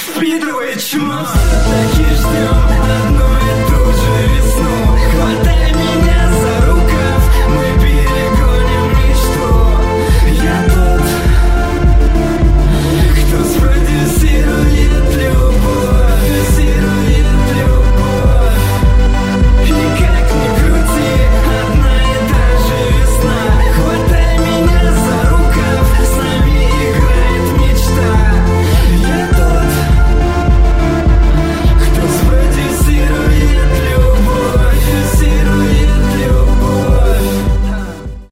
впитывает чмо. Так и ждем одну и ту же весну. Хватай меня